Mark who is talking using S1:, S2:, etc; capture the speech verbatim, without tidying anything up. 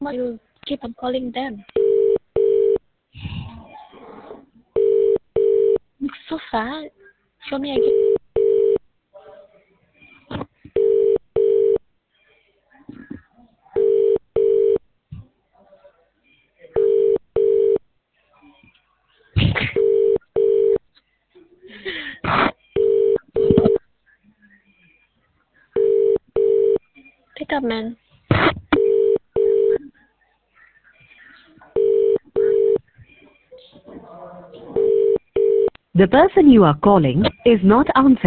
S1: Why you keep on calling them? It's so fast. Show me again. Pick up, man.
S2: The person you are calling is not answering.